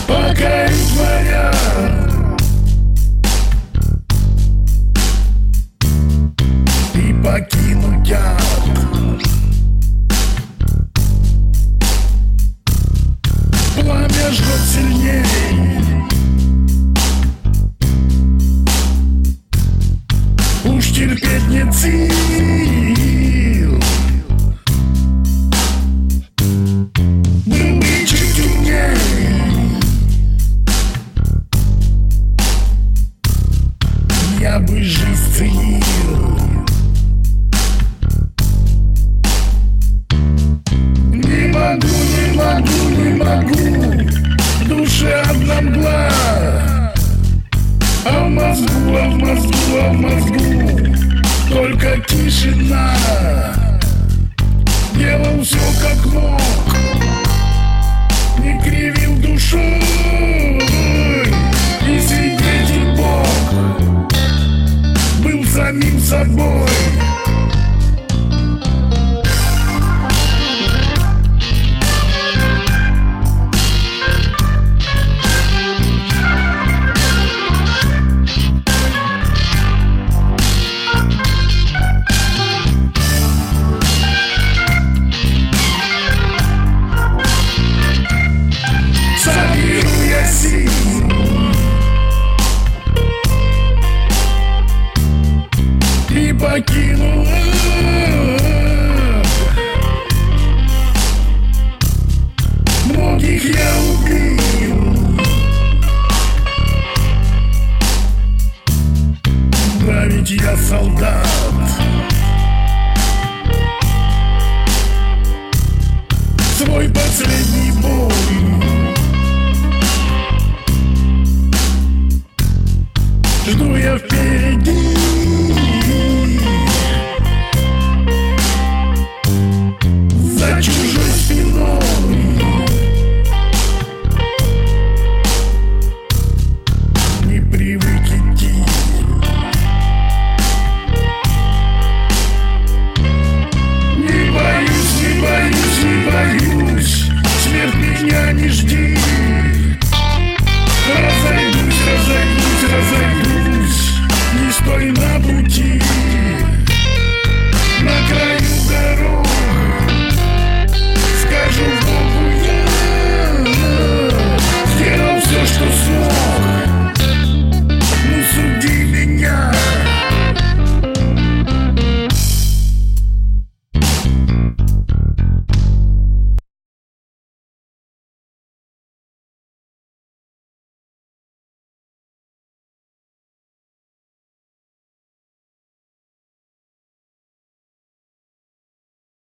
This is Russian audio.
покорить моря. И покинуть ад. Пламя жжет сильней. Уж терпеть нет сил. Был бы чуть умней, я бы жизнь ценил. Не могу, не могу, не могу, в душе одна мгла. А в мозгу, а в мозгу, а в мозгу только тишина. Делал все как мог, не криви